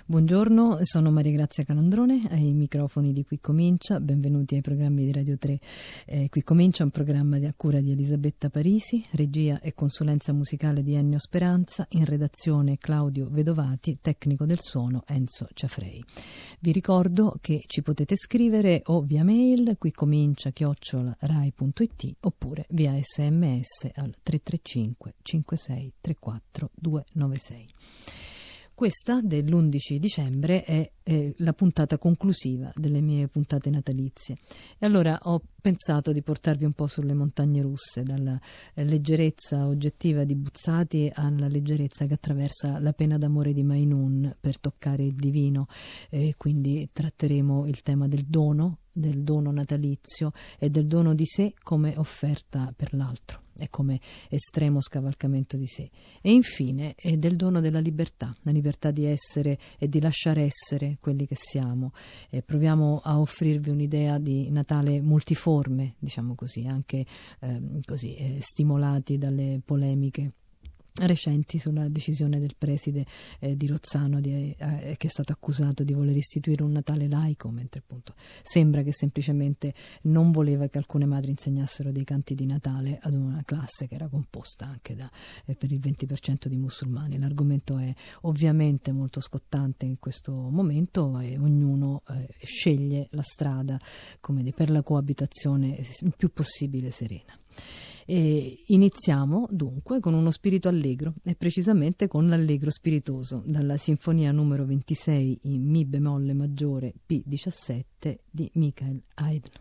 Buongiorno, sono Maria Grazia Calandrone ai microfoni di Qui Comincia, benvenuti ai programmi di Radio 3. Qui Comincia, un programma a cura di Elisabetta Parisi, regia e consulenza musicale di Ennio Speranza, in redazione Claudio Vedovati, tecnico del suono Enzo Ciafrei. Vi ricordo che ci potete scrivere o via mail quicomincia@rai.it oppure via SMS al 335 56 34 296. Questa dell'11 dicembre è la puntata conclusiva delle mie puntate natalizie e allora ho pensato di portarvi un po' sulle montagne russe, dalla leggerezza oggettiva di Buzzati alla leggerezza che attraversa La pena d'amore di Mainun per toccare il divino, quindi tratteremo il tema del dono natalizio e del dono di sé come offerta per l'altro e come estremo scavalcamento di sé, e infine del dono della libertà, la libertà di essere e di lasciare essere quelli che siamo. Proviamo a offrirvi un'idea di Natale multiforme, diciamo così, anche stimolati dalle polemiche recenti sulla decisione del preside di Rozzano che è stato accusato di voler istituire un Natale laico, mentre appunto sembra che semplicemente non voleva che alcune madri insegnassero dei canti di Natale ad una classe che era composta anche per il 20% di musulmani. L'argomento è ovviamente molto scottante in questo momento e ognuno sceglie la strada per la coabitazione il più possibile serena. E iniziamo dunque con uno spirito allegro e precisamente con l'Allegro spiritoso dalla sinfonia numero 26 in Mi bemolle maggiore P17 di Michael Haydn.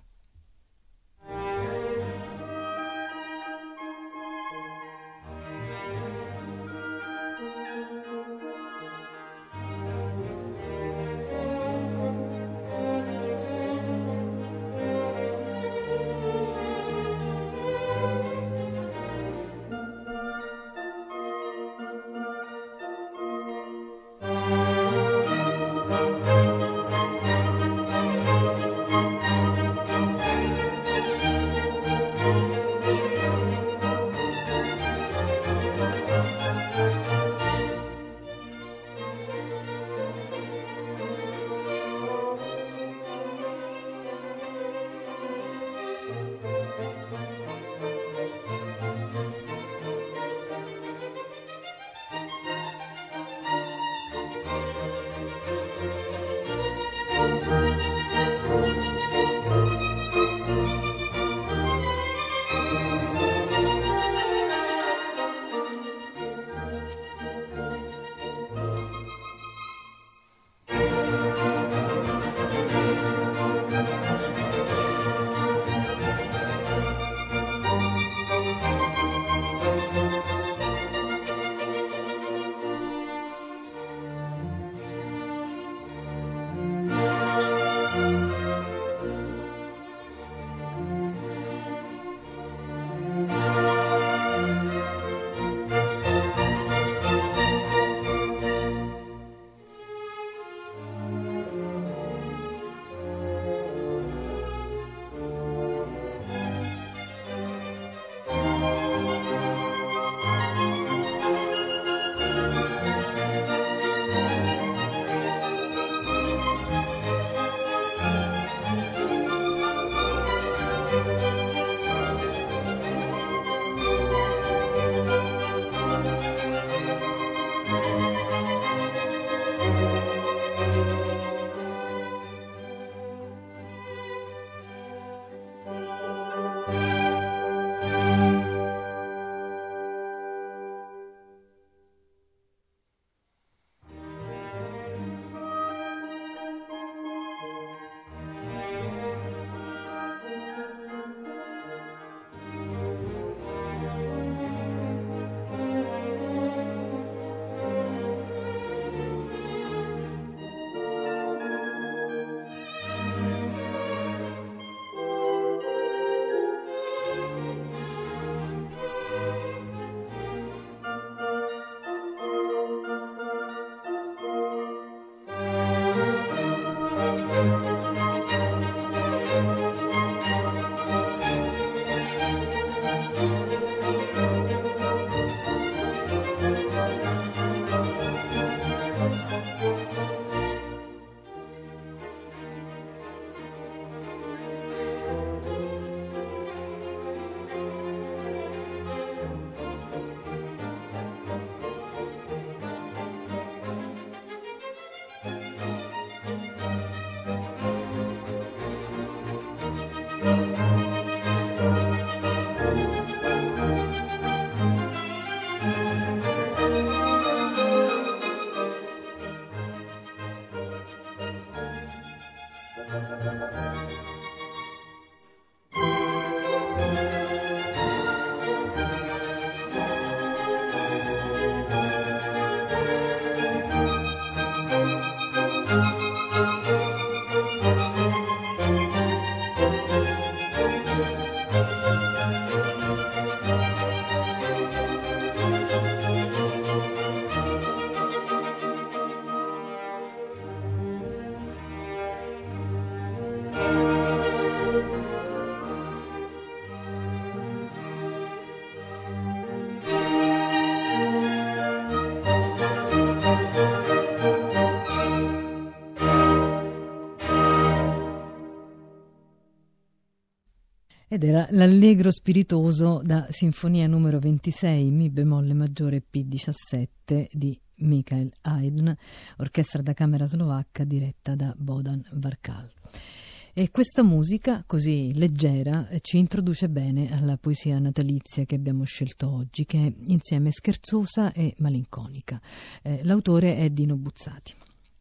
Ed era l'Allegro spiritoso da Sinfonia numero 26, Mi bemolle maggiore P17 di Michael Haydn, orchestra da camera slovacca diretta da Bohdan Varkal. E questa musica così leggera ci introduce bene alla poesia natalizia che abbiamo scelto oggi, che è insieme scherzosa e malinconica. L'autore è Dino Buzzati.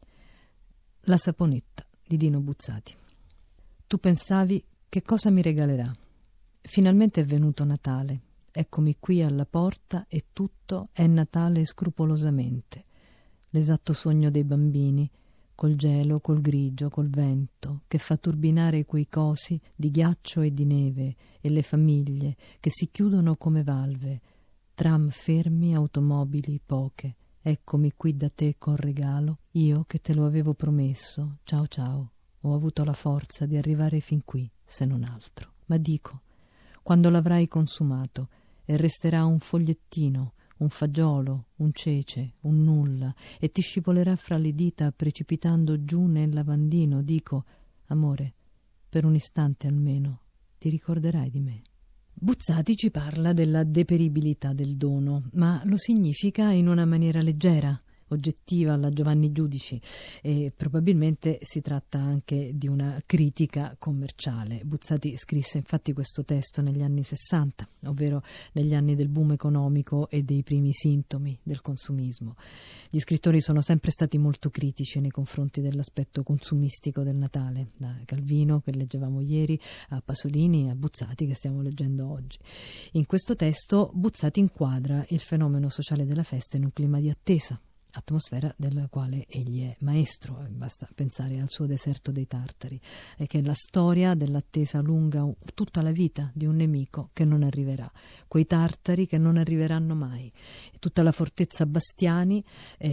La saponetta di Dino Buzzati. Tu pensavi che cosa mi regalerà? Finalmente è venuto Natale. Eccomi qui alla porta e tutto è Natale scrupolosamente. L'esatto sogno dei bambini, col gelo, col grigio, col vento, che fa turbinare quei cosi di ghiaccio e di neve, e le famiglie che si chiudono come valve, tram fermi, automobili poche. Eccomi qui da te con regalo, io che te lo avevo promesso. Ciao ciao, ho avuto la forza di arrivare fin qui, se non altro. Ma dico, quando l'avrai consumato e resterà un fogliettino, un fagiolo, un cece, un nulla, e ti scivolerà fra le dita precipitando giù nel lavandino, dico, amore, per un istante almeno ti ricorderai di me. Buzzati ci parla della deperibilità del dono, ma lo significa in una maniera leggera, oggettiva, alla Giovanni Giudici, e probabilmente si tratta anche di una critica commerciale. Buzzati scrisse infatti questo testo negli anni 60, ovvero negli anni del boom economico e dei primi sintomi del consumismo. Gli scrittori sono sempre stati molto critici nei confronti dell'aspetto consumistico del Natale, da Calvino, che leggevamo ieri, a Pasolini e a Buzzati, che stiamo leggendo oggi. In questo testo Buzzati inquadra il fenomeno sociale della festa in un clima di attesa, atmosfera della quale egli è maestro. Basta pensare al suo Deserto dei Tartari, che è la storia dell'attesa lunga tutta la vita di un nemico che non arriverà, quei tartari che non arriveranno mai. Tutta la fortezza Bastiani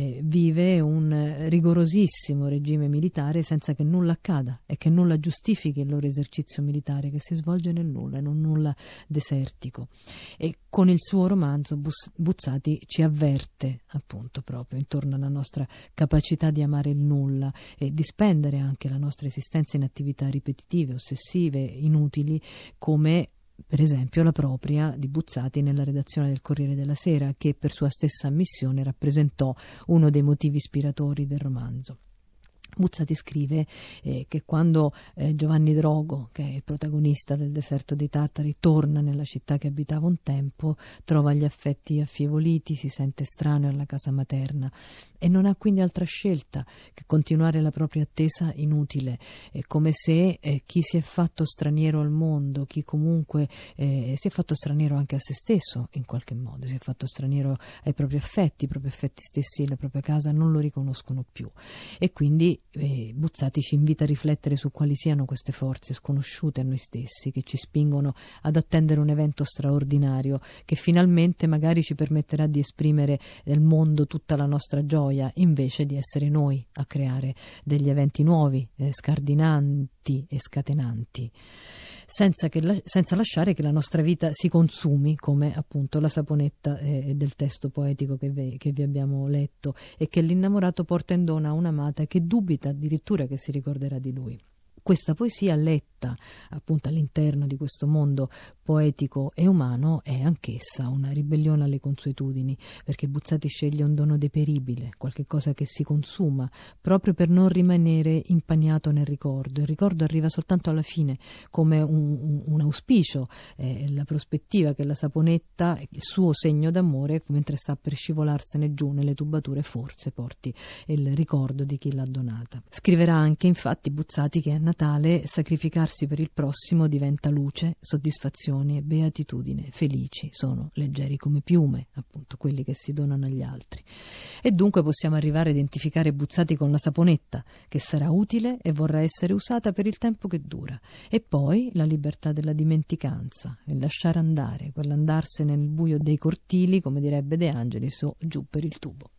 vive un rigorosissimo regime militare senza che nulla accada e che nulla giustifichi il loro esercizio militare, che si svolge nel nulla, in un nulla desertico. E con il suo romanzo Buzzati ci avverte appunto proprio intorno alla nostra capacità di amare il nulla e di spendere anche la nostra esistenza in attività ripetitive, ossessive, inutili, come per esempio la propria di Buzzati nella redazione del Corriere della Sera, che per sua stessa ammissione rappresentò uno dei motivi ispiratori del romanzo. Buzzati scrive che quando Giovanni Drogo, che è il protagonista del Deserto dei Tartari, torna nella città che abitava un tempo, trova gli affetti affievoliti, si sente estraneo alla casa materna e non ha quindi altra scelta che continuare la propria attesa inutile. È come se chi si è fatto straniero al mondo, chi comunque si è fatto straniero anche a se stesso in qualche modo, si è fatto straniero ai propri affetti, i propri affetti stessi, la propria casa non lo riconoscono più, e quindi Buzzati ci invita a riflettere su quali siano queste forze sconosciute a noi stessi che ci spingono ad attendere un evento straordinario che finalmente magari ci permetterà di esprimere nel mondo tutta la nostra gioia, invece di essere noi a creare degli eventi nuovi, scardinanti e scatenanti, senza lasciare che la nostra vita si consumi, come appunto la saponetta del testo poetico che vi abbiamo letto, e che l'innamorato porta in dono a un'amata che dubita addirittura che si ricorderà di lui. Questa poesia letta saponetta appunto all'interno di questo mondo poetico e umano è anch'essa una ribellione alle consuetudini, perché Buzzati sceglie un dono deperibile, qualche cosa che si consuma, proprio per non rimanere impagnato nel ricordo. Il ricordo arriva soltanto alla fine, come un auspicio, la prospettiva che la saponetta, il suo segno d'amore, mentre sta per scivolarsene giù nelle tubature, forse porti il ricordo di chi l'ha donata. Scriverà anche infatti Buzzati che a Natale sacrificarsi per il prossimo diventa luce, soddisfazione e beatitudine. Felici sono leggeri come piume, appunto quelli che si donano agli altri. E dunque possiamo arrivare a identificare Buzzati con la saponetta, che sarà utile e vorrà essere usata per il tempo che dura. E poi la libertà della dimenticanza, il lasciare andare, quell'andarsene nel buio dei cortili, come direbbe De Angelis, o giù per il tubo.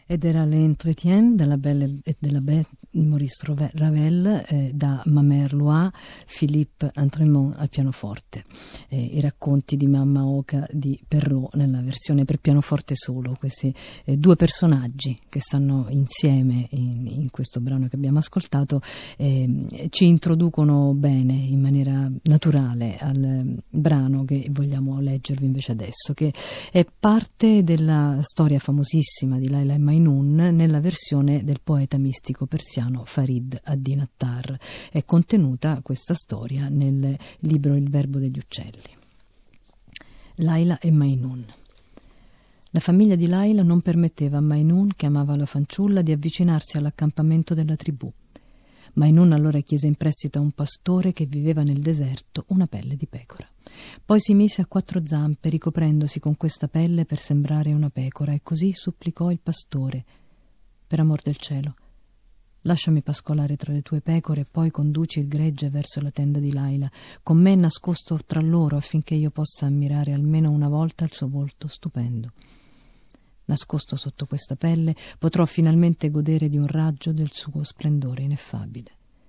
Ed era l'Entretien della Belle et de la Bête Maurice Ravel da Mamère Loire, Philippe Antremont al pianoforte. I racconti di Mamma Oca di Perrault nella versione per pianoforte solo. Questi due personaggi che stanno insieme in questo brano che abbiamo ascoltato ci introducono bene, in maniera naturale, al brano che vogliamo leggervi invece adesso, che è parte della storia famosissima di Laila e Majnun nella versione del poeta mistico persiano Farid ad-Din Attar. È contenuta questa storia nel libro Il verbo degli uccelli. Laila e Majnun. La famiglia di Laila non permetteva a Majnun, che amava la fanciulla, di avvicinarsi all'accampamento della tribù. Majnun allora chiese in prestito a un pastore che viveva nel deserto una pelle di pecora. Poi si mise a quattro zampe, ricoprendosi con questa pelle per sembrare una pecora, e così supplicò il pastore: per amor del cielo, lasciami pascolare tra le tue pecore e poi conduci il gregge verso la tenda di Laila, con me nascosto tra loro, affinché io possa ammirare almeno una volta il suo volto stupendo. Nascosto sotto questa pelle potrò finalmente godere di un raggio del suo splendore ineffabile.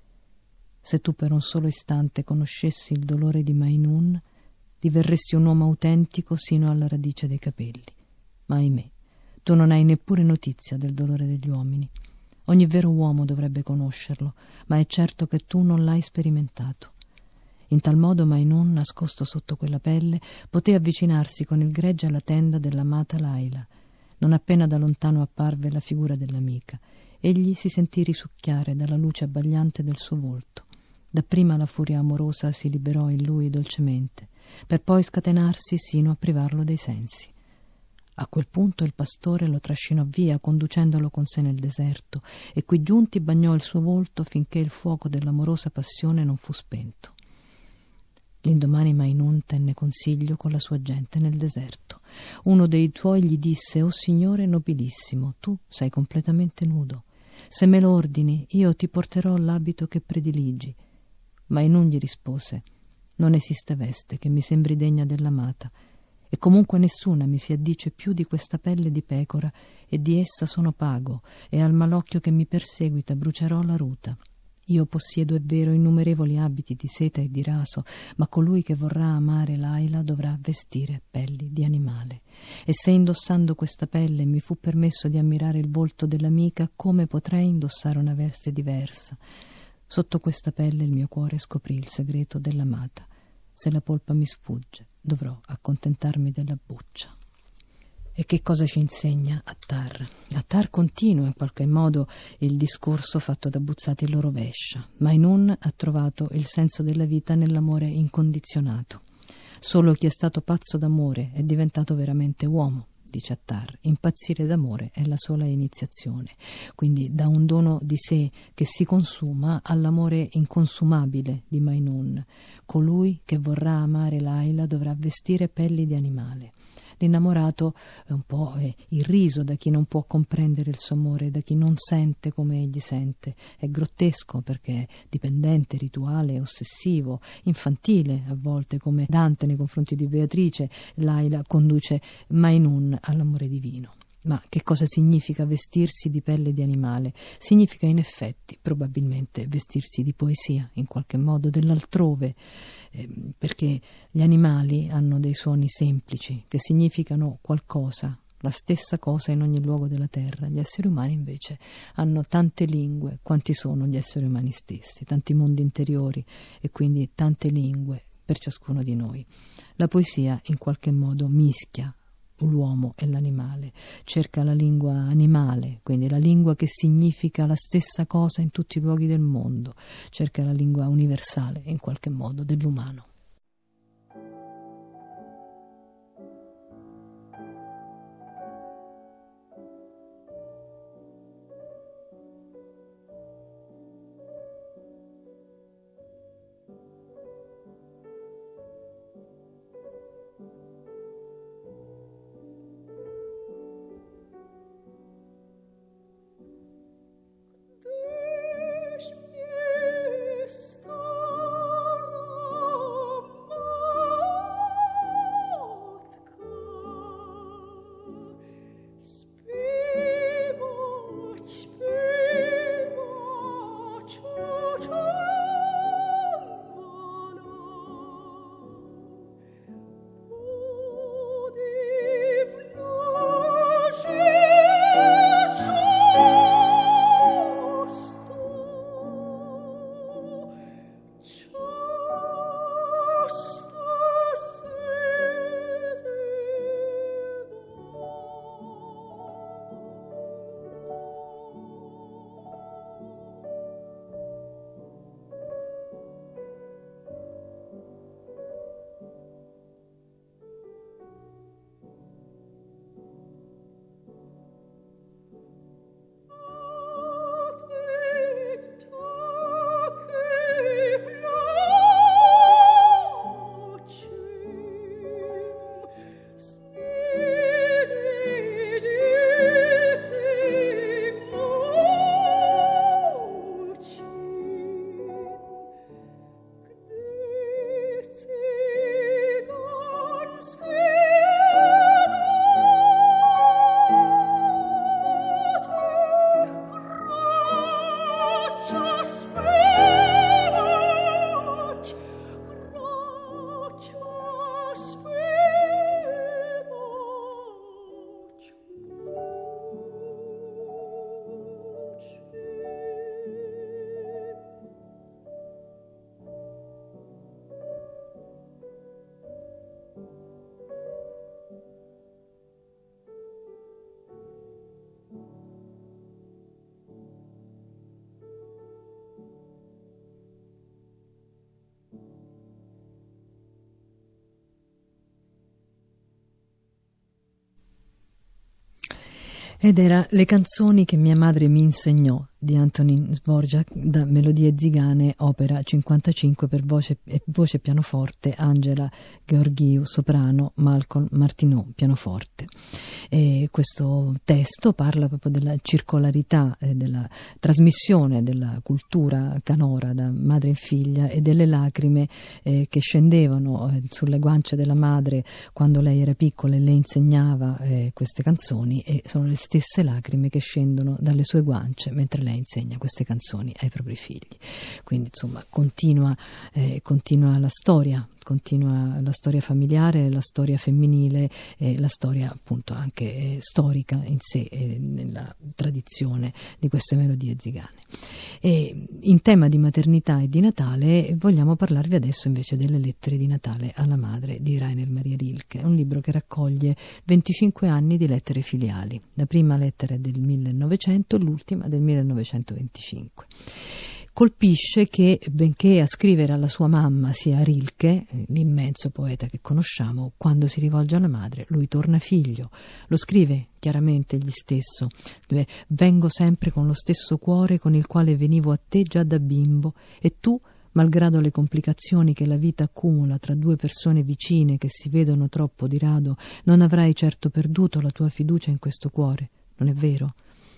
Se tu per un solo istante conoscessi il dolore di Majnun, diverresti un uomo autentico sino alla radice dei capelli. Ma ahimè, tu non hai neppure notizia del dolore degli uomini. Ogni vero uomo dovrebbe conoscerlo, ma è certo che tu non l'hai sperimentato. In tal modo Majnun, nascosto sotto quella pelle, poté avvicinarsi con il gregge alla tenda dell'amata Laila. Non appena da lontano apparve la figura dell'amica, egli si sentì risucchiare dalla luce abbagliante del suo volto. Dapprima la furia amorosa si liberò in lui dolcemente, per poi scatenarsi sino a privarlo dei sensi. A quel punto il pastore lo trascinò via, conducendolo con sé nel deserto, e qui giunti bagnò il suo volto finché il fuoco dell'amorosa passione non fu spento. L'indomani Majnun tenne consiglio con la sua gente nel deserto. Uno dei tuoi gli disse: «O Signore nobilissimo, tu sei completamente nudo. Se me lo ordini, io ti porterò l'abito che prediligi». Majnun gli rispose: «Non esiste veste che mi sembri degna dell'amata, e comunque nessuna mi si addice più di questa pelle di pecora, e di essa sono pago, e al malocchio che mi perseguita brucerò la ruta. Io possiedo, è vero, innumerevoli abiti di seta e di raso, ma colui che vorrà amare Laila dovrà vestire pelli di animale. E se indossando questa pelle mi fu permesso di ammirare il volto dell'amica, come potrei indossare una veste diversa? Sotto questa pelle il mio cuore scoprì il segreto dell'amata. Se la polpa mi sfugge, dovrò accontentarmi della buccia». E che cosa ci insegna Attar? Attar continua in qualche modo il discorso fatto da Buzzati e lo rovescia. Majnun ha trovato il senso della vita nell'amore incondizionato. Solo chi è stato pazzo d'amore è diventato veramente uomo, dice Attar. Impazzire d'amore è la sola iniziazione. Quindi da un dono di sé che si consuma all'amore inconsumabile di Majnun. Colui che vorrà amare Laila dovrà vestire pelli di animale. L'innamorato è un po' irriso da chi non può comprendere il suo amore, da chi non sente come egli sente. È grottesco perché è dipendente, rituale, ossessivo, infantile a volte, come Dante nei confronti di Beatrice. Laila conduce Majnun all'amore divino. Ma che cosa significa vestirsi di pelle di animale? Significa in effetti probabilmente vestirsi di poesia, in qualche modo dell'altrove, perché gli animali hanno dei suoni semplici che significano qualcosa, la stessa cosa in ogni luogo della terra. Gli esseri umani invece hanno tante lingue quanti sono gli esseri umani stessi, tanti mondi interiori e quindi tante lingue per ciascuno di noi. La poesia in qualche modo mischia l'uomo e l'animale, cerca la lingua animale, quindi la lingua che significa la stessa cosa in tutti i luoghi del mondo, cerca la lingua universale in qualche modo dell'umano. Ed era Le canzoni che mia madre mi insegnò di Antonín Dvořák, da Melodie zigane, opera 55 per voce e pianoforte, Angela Gheorghiu soprano, Malcolm Martineau pianoforte. E questo testo parla proprio della circolarità e della trasmissione della cultura canora da madre in figlia e delle lacrime che scendevano sulle guance della madre quando lei era piccola e le insegnava queste canzoni, e sono le stesse lacrime che scendono dalle sue guance mentre lei insegna queste canzoni ai propri figli. Quindi insomma continua la storia familiare, la storia femminile, la storia appunto anche storica in sé, nella tradizione di queste melodie zigane. E in tema di maternità e di Natale vogliamo parlarvi adesso invece delle lettere di Natale alla madre di Rainer Maria Rilke, un libro che raccoglie 25 anni di lettere filiali. La prima lettera è del 1900, l'ultima del 1925. Colpisce che, benché a scrivere alla sua mamma sia Rilke, l'immenso poeta che conosciamo, quando si rivolge alla madre lui torna figlio. Lo scrive chiaramente egli stesso: vengo sempre con lo stesso cuore con il quale venivo a te già da bimbo, e tu, malgrado le complicazioni che la vita accumula tra due persone vicine che si vedono troppo di rado, non avrai certo perduto la tua fiducia in questo cuore, non è vero?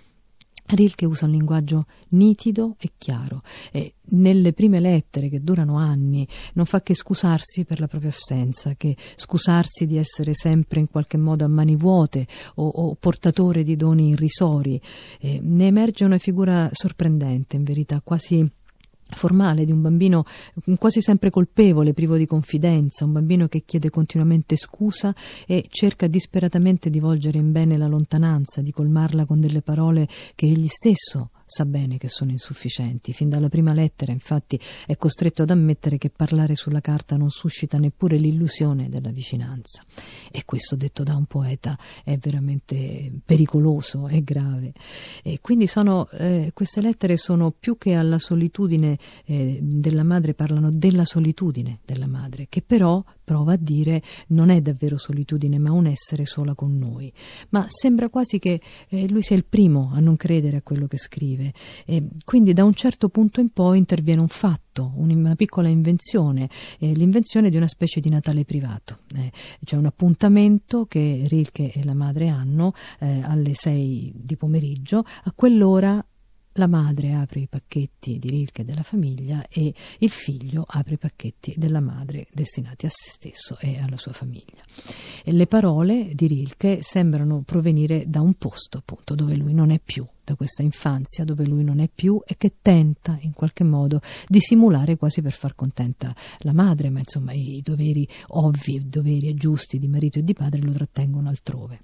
Rilke usa un linguaggio nitido e chiaro, e nelle prime lettere, che durano anni, non fa che scusarsi per la propria assenza, che scusarsi di essere sempre in qualche modo a mani vuote o portatore di doni irrisori. Ne emerge una figura sorprendente, in verità quasi formale, di un bambino quasi sempre colpevole, privo di confidenza, un bambino che chiede continuamente scusa e cerca disperatamente di volgere in bene la lontananza, di colmarla con delle parole che egli stesso sa bene che sono insufficienti. Fin dalla prima lettera, infatti, è costretto ad ammettere che parlare sulla carta non suscita neppure l'illusione della vicinanza. E questo, detto da un poeta, è veramente pericoloso e grave. E quindi queste lettere sono più che alla solitudine della madre, parlano della solitudine della madre, che però, prova a dire, non è davvero solitudine, ma un essere sola con noi. Ma sembra quasi che lui sia il primo a non credere a quello che scrive. Quindi da un certo punto in poi interviene un fatto, una piccola invenzione, l'invenzione di una specie di Natale privato. C'è un appuntamento che Rilke e la madre hanno alle 6 di pomeriggio. A quell'ora la madre apre i pacchetti di Rilke e della famiglia, e il figlio apre i pacchetti della madre destinati a se stesso e alla sua famiglia. E le parole di Rilke sembrano provenire da un posto, appunto, dove lui non è più, da questa infanzia dove lui non è più, e che tenta in qualche modo di simulare quasi per far contenta la madre, ma insomma i doveri ovvi, i doveri e giusti di marito e di padre lo trattengono altrove.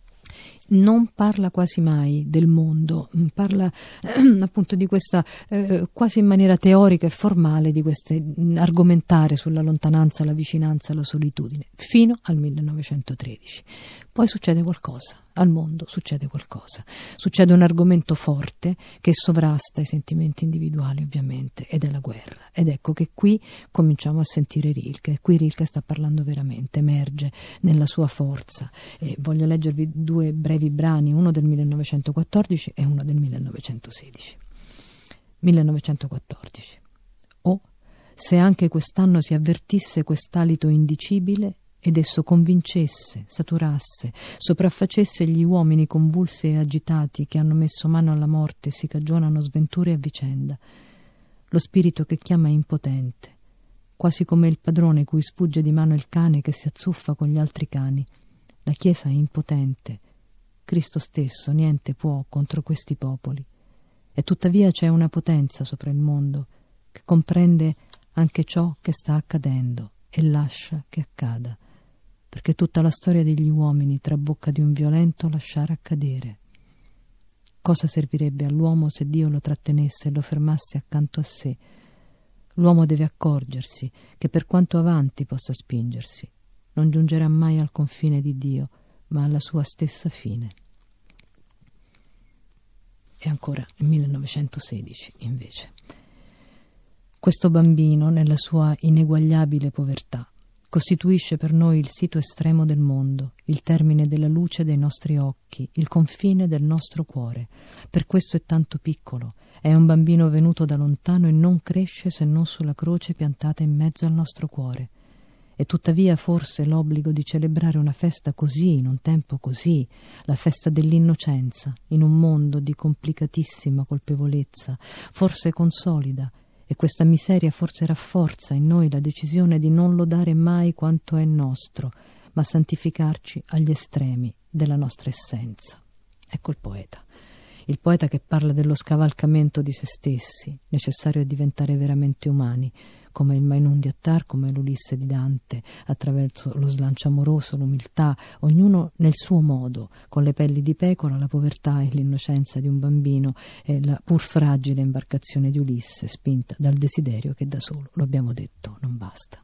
Non parla quasi mai del mondo, parla appunto di questa quasi in maniera teorica e formale di queste argomentare sulla lontananza, la vicinanza, la solitudine, fino al 1913. Poi succede qualcosa, al mondo succede qualcosa, succede un argomento forte che sovrasta i sentimenti individuali, ovviamente, ed è la guerra. Ed ecco che qui cominciamo a sentire Rilke. Qui Rilke sta parlando veramente, emerge nella sua forza. Voglio leggervi 2 brevi brani, uno del 1914 e uno del 1916. 1914. Oh, se anche quest'anno si avvertisse quest'alito indicibile, ed esso convincesse, saturasse, sopraffacesse gli uomini convulsi e agitati che hanno messo mano alla morte e si cagionano sventure a vicenda. Lo spirito che chiama è impotente, quasi come il padrone cui sfugge di mano il cane che si azzuffa con gli altri cani. La Chiesa è impotente. Cristo stesso niente può contro questi popoli. E tuttavia c'è una potenza sopra il mondo che comprende anche ciò che sta accadendo e lascia che accada, perché tutta la storia degli uomini trabocca di un violento lasciare accadere. Cosa servirebbe all'uomo se Dio lo trattenesse e lo fermasse accanto a sé? L'uomo deve accorgersi che per quanto avanti possa spingersi, non giungerà mai al confine di Dio, ma alla sua stessa fine. E ancora nel 1916, invece. Questo bambino, nella sua ineguagliabile povertà, Costituisce per noi il sito estremo del mondo, il termine della luce dei nostri occhi, il confine del nostro cuore. Per questo è tanto piccolo. È un bambino venuto da lontano e non cresce se non sulla croce piantata in mezzo al nostro cuore. E tuttavia forse l'obbligo di celebrare una festa così, in un tempo così, la festa dell'innocenza, in un mondo di complicatissima colpevolezza, forse consolida, e questa miseria forse rafforza in noi la decisione di non lodare mai quanto è nostro, ma santificarci agli estremi della nostra essenza. Ecco il poeta che parla dello scavalcamento di se stessi, necessario a diventare veramente umani, come il Mainun di Attar, come l'Ulisse di Dante, attraverso lo slancio amoroso, l'umiltà, ognuno nel suo modo, con le pelli di pecora, la povertà e l'innocenza di un bambino e la pur fragile imbarcazione di Ulisse, spinta dal desiderio che da solo, lo abbiamo detto, non basta.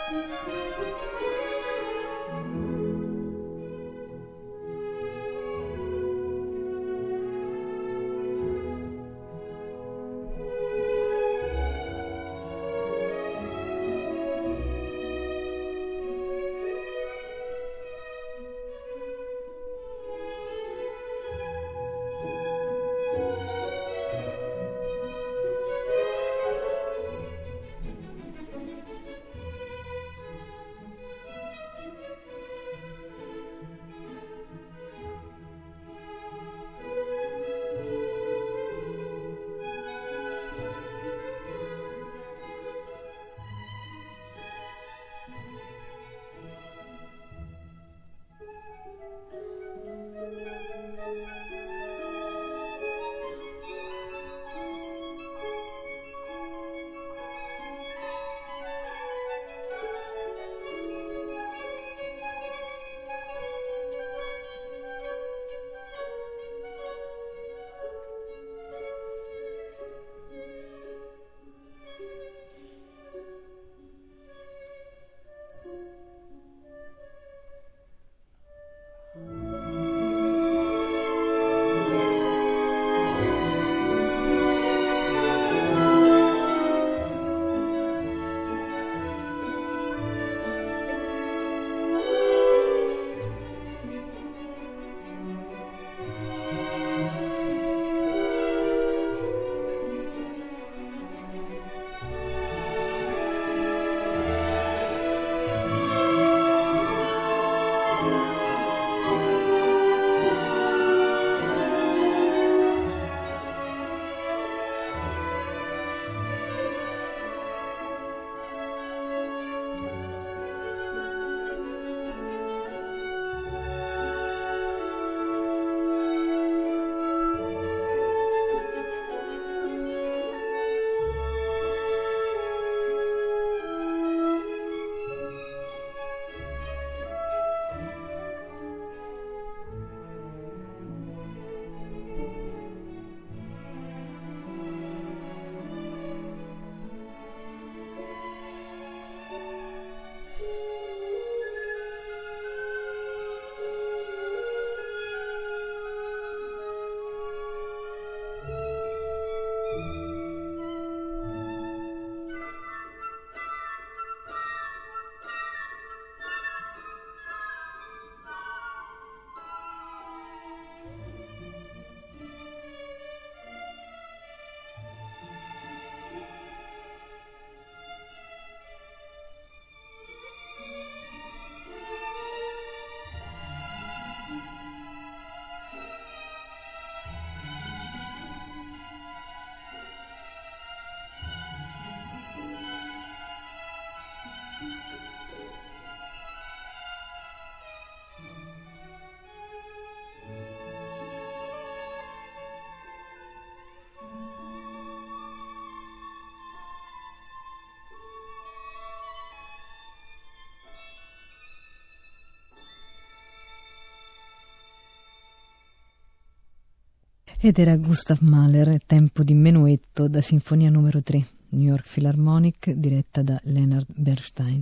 Ed era Gustav Mahler, Tempo di menuetto, da Sinfonia numero 3, New York Philharmonic, diretta da Leonard Bernstein.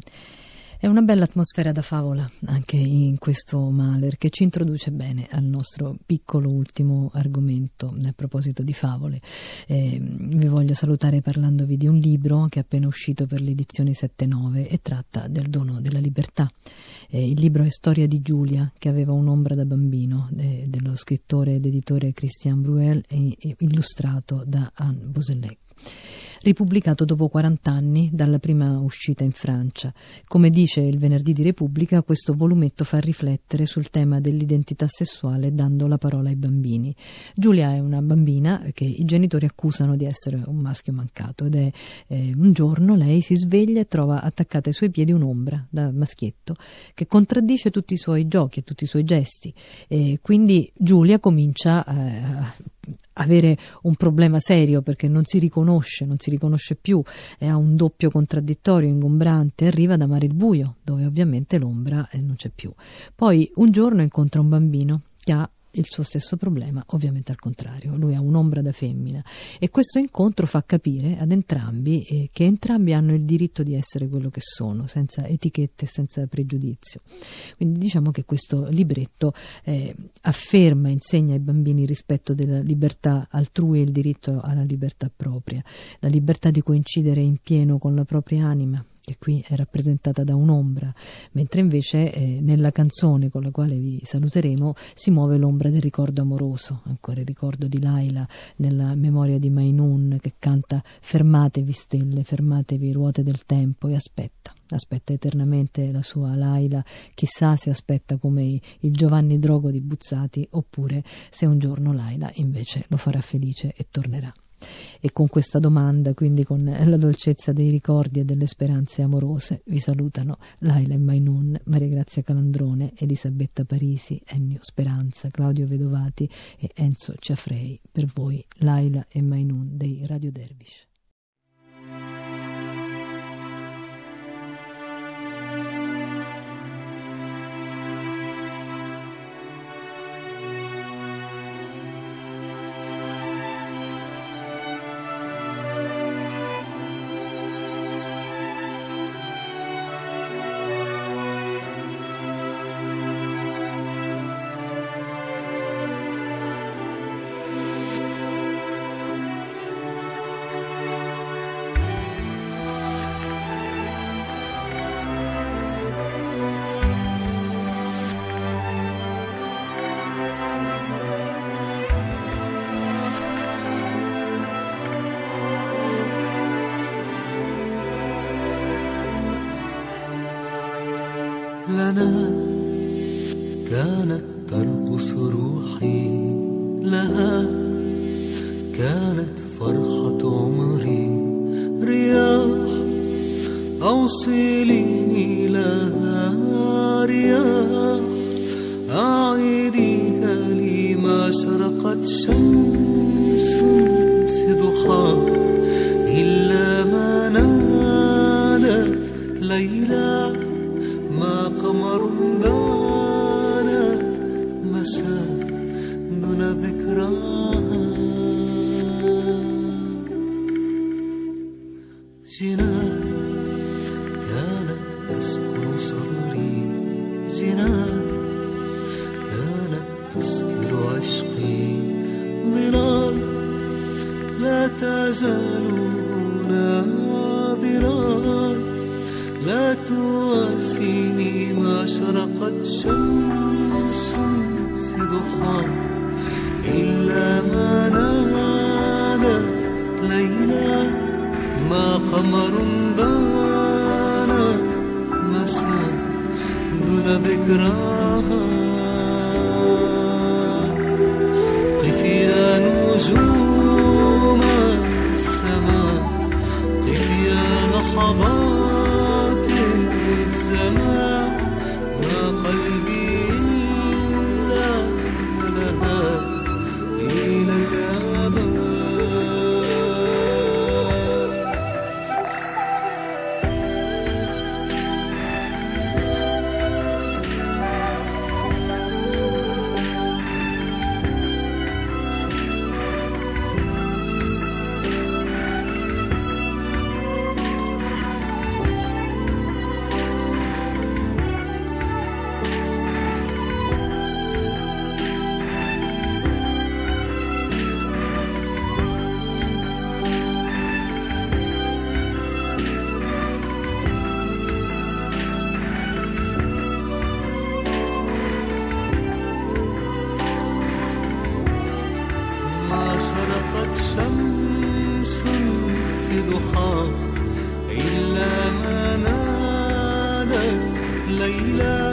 È una bella atmosfera da favola anche in questo Mahler, che ci introduce bene al nostro piccolo ultimo argomento a proposito di favole. Vi voglio salutare parlandovi di un libro che è appena uscito per l'edizione 7-9 e tratta del dono della libertà. Il libro è Storia di Giulia, che aveva un'ombra da bambino, dello scrittore ed editore Christian Bruel, e illustrato da Anne Boselec. Ripubblicato dopo 40 anni dalla prima uscita in Francia. Come dice il Venerdì di Repubblica, questo volumetto fa riflettere sul tema dell'identità sessuale dando la parola ai bambini. Giulia è una bambina che i genitori accusano di essere un maschio mancato ed un giorno lei si sveglia e trova attaccata ai suoi piedi un'ombra da maschietto che contraddice tutti i suoi giochi e tutti i suoi gesti. Quindi Giulia comincia a avere un problema serio, perché non si riconosce più, e ha un doppio contraddittorio ingombrante. Arriva ad amare il buio, dove ovviamente l'ombra non c'è più. Poi un giorno incontra un bambino che ha il suo stesso problema, ovviamente al contrario, lui ha un'ombra da femmina, e questo incontro fa capire ad entrambi che entrambi hanno il diritto di essere quello che sono, senza etichette, senza pregiudizio. Quindi diciamo che questo libretto afferma, insegna ai bambini il rispetto della libertà altrui e il diritto alla libertà propria, la libertà di coincidere in pieno con la propria anima, che qui è rappresentata da un'ombra, mentre invece nella canzone con la quale vi saluteremo si muove l'ombra del ricordo amoroso, ancora il ricordo di Laila nella memoria di Mainun, che canta: fermatevi stelle, fermatevi ruote del tempo, e aspetta eternamente la sua Laila, chissà se aspetta come il Giovanni Drogo di Buzzati, oppure se un giorno Laila invece lo farà felice e tornerà. E con questa domanda, quindi con la dolcezza dei ricordi e delle speranze amorose, vi salutano Laila e Mainun, Maria Grazia Calandrone, Elisabetta Parisi, Ennio Speranza, Claudio Vedovati e Enzo Ciafrei. Per voi Laila e Mainun dei Radio Dervish. لنا كانت ترقص روحي، لها كانت فرحة عمري، رياح أوصليني لها، رياح أعيديها لي ما شرقت شمس في ضحى إلا ما نادت ليلى، ما قمر بانا مساء دون ذكراها، جنان كانت تسكن صدري، جنان كانت تسكر عشقي، ظلال لا تزال ناظران، لا تواسيني ما شرقت شمس في ضحى إلا ما نادت ليلى، ما قمر بانا مساء دون ذكراها، قفي يا نجوم السماء، قفي يا لحظات الزمان، ما قلبي إلا لها إلى الأبد. شرقت شمس في ضحى إلا ما نادت ليلى،